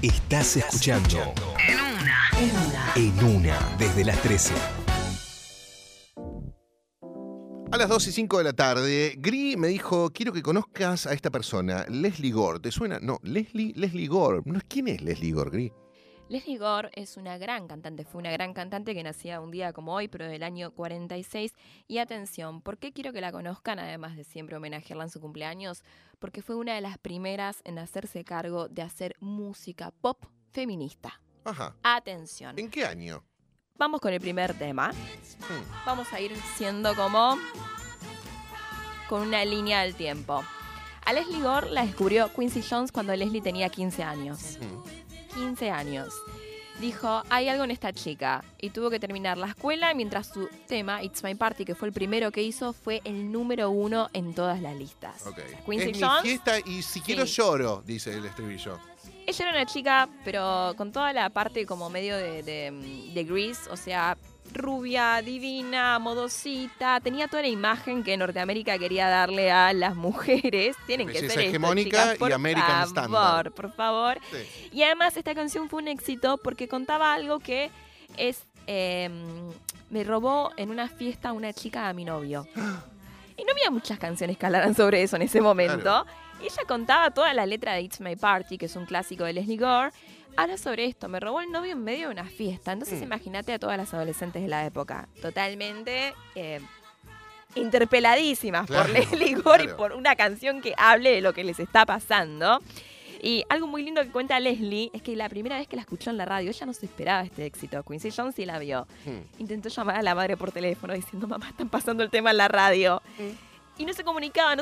Estás escuchando En Una, desde las 13. A las 2:05 de la tarde, Gri me dijo, quiero que conozcas a esta persona, Lesley Gore. ¿Te suena? No, Lesley Gore. No, ¿quién es Lesley Gore, Gri? Lesley Gore es una gran cantante, fue una gran cantante que nacía un día como hoy, pero del año 46. Y atención, ¿por qué quiero que la conozcan? Además de siempre homenajearla en su cumpleaños, porque fue una de las primeras en hacerse cargo de hacer música pop feminista. Ajá. Atención. ¿En qué año? Vamos con el primer tema. Vamos a ir siendo como con una línea del tiempo. A Lesley Gore la descubrió Quincy Jones cuando Lesley tenía 15 años. 15 años. Dijo, hay algo en esta chica. Y tuvo que terminar la escuela mientras su tema, It's My Party, que fue el primero que hizo, fue el número 1 en todas las listas. Okay. Quincy es Jones. Mi fiesta y si quiero lloro, dice el estribillo. Ella era una chica, pero con toda la parte como medio de Grease, o sea, rubia, divina, modosita. Tenía toda la imagen que Norteamérica quería darle a las mujeres. Tienen que Belleza ser hegemónica chicas, por y American Standard. Por favor. Sí. Y además esta canción fue un éxito porque contaba algo que es... me robó en una fiesta una chica a mi novio. Y no había muchas canciones que hablaran sobre eso en ese momento. Claro. Y ella contaba toda la letra de It's My Party, que es un clásico de Lesley Gore. Habla sobre esto, me robó el novio en medio de una fiesta. Entonces imagínate a todas las adolescentes de la época, totalmente interpeladísimas por Lesley Gore y por una canción que hable de lo que les está pasando. Y algo muy lindo que cuenta Lesley es que la primera vez que la escuchó en la radio, ella no se esperaba este éxito. Quincy Jones sí la vio. Intentó llamar a la madre por teléfono diciendo, mamá, están pasando el tema en la radio. Y no se comunicaba.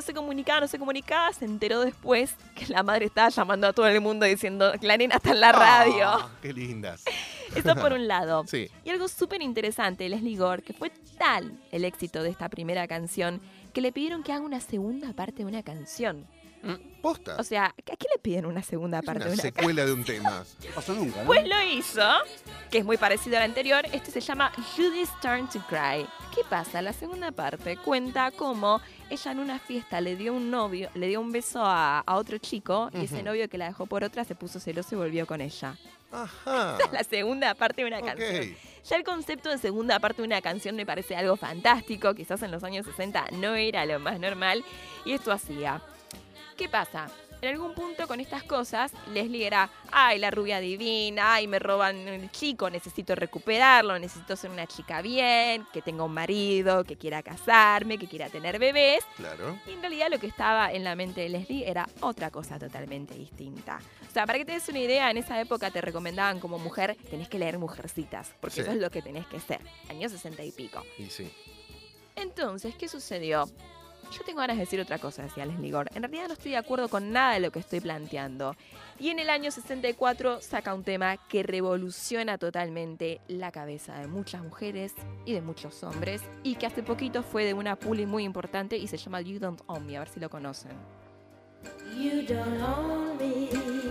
Se enteró después que la madre estaba llamando a todo el mundo diciendo, la nena está en la radio. Qué lindas. Eso por un lado. Sí. Y algo súper interesante de Lesley Gore, que fue tal el éxito de esta primera canción, que le pidieron que haga una segunda parte de una canción. ¿Posta? O sea, ¿a qué le piden una segunda parte de una una secuela de un tema. No pasó nunca, ¿no? Pues lo hizo, que es muy parecido al anterior. Este se llama Judy's Turn to Cry. ¿Qué pasa? La segunda parte cuenta cómo ella en una fiesta le dio un beso a otro chico y ese novio que la dejó por otra se puso celoso y volvió con ella. Ajá. Esa es la segunda parte de una canción. Ya el concepto de segunda parte de una canción me parece algo fantástico. Quizás en los años 60 no era lo más normal. Y esto hacía. ¿Qué pasa? En algún punto con estas cosas, Lesley era, ay, la rubia divina, ay, me roban el chico, necesito recuperarlo, necesito ser una chica bien, que tenga un marido, que quiera casarme, que quiera tener bebés. Claro. Y en realidad lo que estaba en la mente de Lesley era otra cosa totalmente distinta. O sea, para que te des una idea, en esa época te recomendaban como mujer, tenés que leer Mujercitas, porque eso es lo que tenés que ser. Años 60 y pico. Y sí. Entonces, ¿qué sucedió? Yo tengo ganas de decir otra cosa, decía Lesley Gore. En realidad no estoy de acuerdo con nada de lo que estoy planteando. Y en el año 64 saca un tema que revoluciona totalmente la cabeza de muchas mujeres y de muchos hombres. Y que hace poquito fue de una puli muy importante y se llama You Don't Own Me. A ver si lo conocen. You don't own me.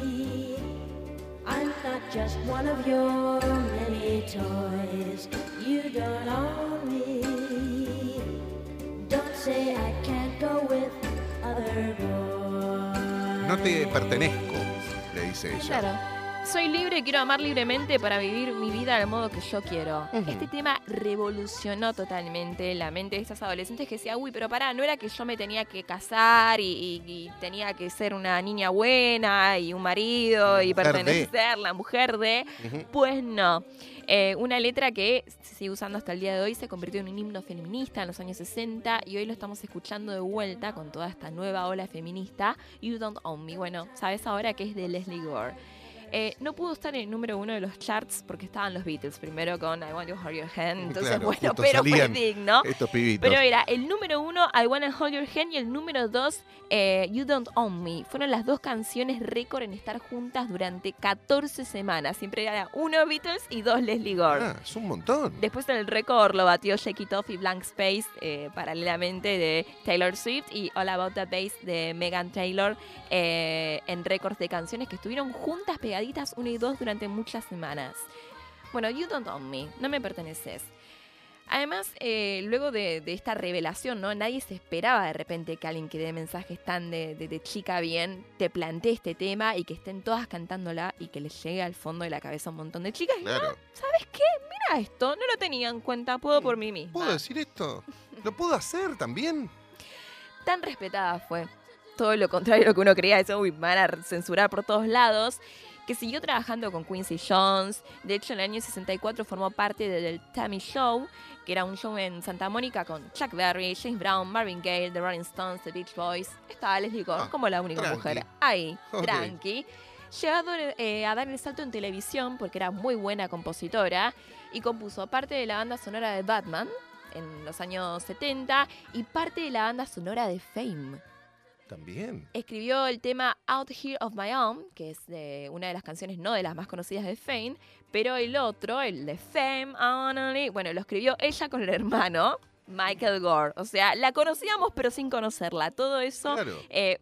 I'm not just one of your many toys. You don't own me. Don't say I can't go with other boys. No te pertenezco, le dice ella. Claro. Soy libre, quiero amar libremente para vivir mi vida del modo que yo quiero. Este tema revolucionó totalmente la mente de estas adolescentes que decían, uy, pero pará, no era que yo me tenía que casar y tenía que ser una niña buena y un marido y pertenecer, la mujer de... Pues no. Una letra que se sigue usando hasta el día de hoy, se convirtió en un himno feminista en los años 60 y hoy lo estamos escuchando de vuelta con toda esta nueva ola feminista, You Don't Own Me. Bueno, sabes ahora que es de Lesley Gore. No pudo estar en el número 1 de los charts porque estaban los Beatles primero con I Want to Hold Your Hand, entonces claro, bueno, pero fue digno. Estos pibitos. Pero era el número 1 I Want to Hold Your Hand y el número 2 You Don't Own Me. Fueron las dos canciones récord en estar juntas durante 14 semanas. Siempre era 1 Beatles y 2 Lesley Gore. Ah, es un montón. Después el récord lo batió Shake It Off y Blank Space paralelamente de Taylor Swift y All About the Bass de Megan Taylor en récords de canciones que estuvieron juntas pegaditas 1 y 2 durante muchas semanas. Bueno, You Don't Own Me, no me perteneces. Además, luego de esta revelación, ¿no? Nadie se esperaba de repente que alguien que dé mensajes tan de chica bien te plantee este tema y que estén todas cantándola y que les llegue al fondo de la cabeza a un montón de chicas. Y, Claro. ¿sabes qué? Mira esto, no lo tenía en cuenta, puedo por mí misma. ¿Puedo decir esto? ¿Lo puedo hacer también? Tan respetada fue. Todo lo contrario a lo que uno creía, eso, uy, me van a censurar por todos lados, que siguió trabajando con Quincy Jones. De hecho, en el año 64 formó parte del Tammy Show, que era un show en Santa Mónica con Chuck Berry, James Brown, Marvin Gaye, The Rolling Stones, The Beach Boys. Estaba Leslie Gore como la única tranqui. mujer ahí, Ok. tranqui. Llegó a dar el salto en televisión porque era muy buena compositora y compuso parte de la banda sonora de Batman en los años 70 y parte de la banda sonora de Fame. También. Escribió el tema Out Here of My Own, que es de una de las canciones no de las más conocidas de Fame, pero el otro, el de Fame, Only, bueno, lo escribió ella con el hermano Michael Gore. O sea, la conocíamos pero sin conocerla. Todo eso Claro.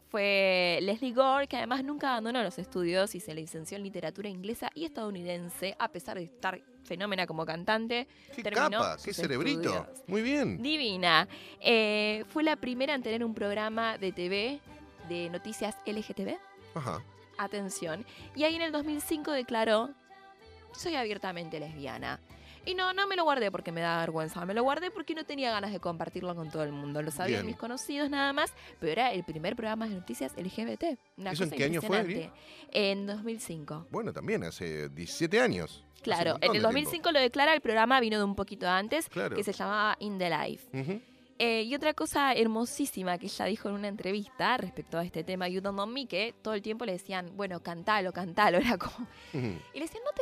fue Leslie Gore, que además nunca abandonó los estudios y se licenció en literatura inglesa y estadounidense, a pesar de estar fenómena como cantante. Qué terminó capa, sus qué cerebrito. estudios. Muy bien. Divina. Fue la primera en tener un programa de TV de noticias LGTB. Ajá. Atención. Y ahí en el 2005 declaró, soy abiertamente lesbiana. Y no me lo guardé porque me da vergüenza. Me lo guardé porque no tenía ganas de compartirlo con todo el mundo. Lo sabían Bien. mis conocidos nada más, pero era el primer programa de noticias LGBT. Una ¿Eso en cosa qué año fue, impresionante. En 2005. Bueno, también hace 17 años. Hace Claro, un montón en el de 2005 lo declara, el programa vino de un poquito antes, Claro. que se llamaba In the Life. tiempo. Ujú. Y otra cosa hermosísima que ella dijo en una entrevista respecto a este tema You Don't Know Me, que todo el tiempo le decían, bueno, cantalo, era como... Ujú. Y le decían, ¿no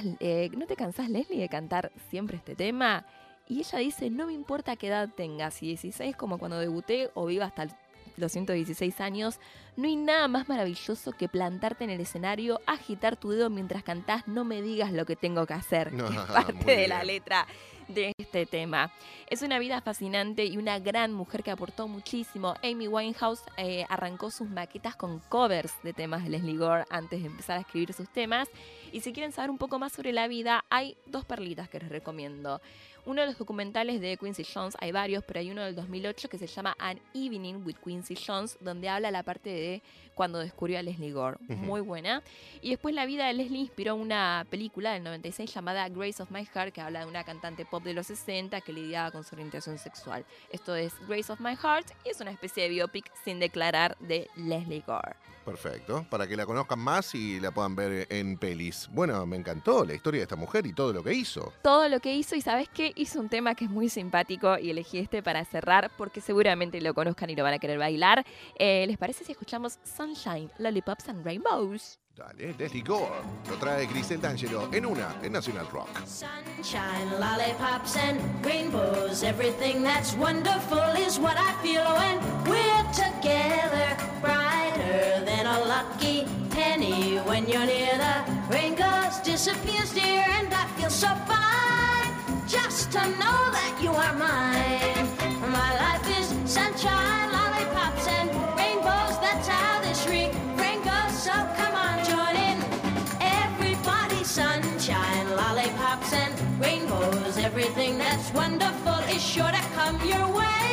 te cansás, Leslie, de cantar siempre este tema? Y ella dice, no me importa qué edad tengas, si 16 como cuando debuté o viva hasta los 116 años, no hay nada más maravilloso que plantarte en el escenario, agitar tu dedo mientras cantás, no me digas lo que tengo que hacer. No, que es parte muy de la bien. letra de este tema. Es una vida fascinante y una gran mujer que aportó muchísimo. Amy Winehouse arrancó sus maquetas con covers de temas de Leslie Gore antes de empezar a escribir sus temas. Y si quieren saber un poco más sobre la vida, hay dos perlitas que les recomiendo. Uno de los documentales de Quincy Jones, hay varios, pero hay uno del 2008 que se llama An Evening with Quincy Jones, donde habla la parte de cuando descubrió a Leslie Gore. Ujú. Muy buena. Y después la vida de Leslie inspiró una película del 96 llamada Grace of My Heart, que habla de una cantante pop de los 60 que lidiaba con su orientación sexual. Esto es Grace of My Heart y es una especie de biopic sin declarar de Leslie Gore. Perfecto. Para que la conozcan más y la puedan ver en pelis. Bueno, me encantó la historia de esta mujer y todo lo que hizo. Todo lo que hizo, y ¿sabes qué? Hizo un tema que es muy simpático y elegí este para cerrar porque seguramente lo conozcan y lo van a querer bailar. ¿Les parece si escuchamos Sunshine, Lollipops and Rainbows? Dale, Leslie Gore. Lo trae Grisel D'Angelo en National Rock. Sunshine, lollipops, and rainbows. Everything that's wonderful is what I feel when we're together. Brighter than a lucky penny when you're near. The rain goes, disappears, dear, and I feel so fine just to know that you are mine. My life is sunshine, lollipops, and rainbows. That's how this refrain goes. So come on, join in. Everybody, sunshine, lollipops, and rainbows. Everything that's wonderful is sure to come your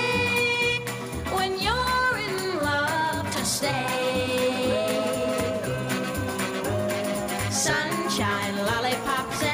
way when you're in love to stay. Sunshine, lollipops, and